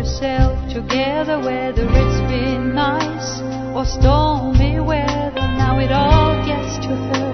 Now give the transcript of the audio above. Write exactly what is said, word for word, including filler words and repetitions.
yourself together, whether it's been nice or stormy weather. Now it all gets too hurt.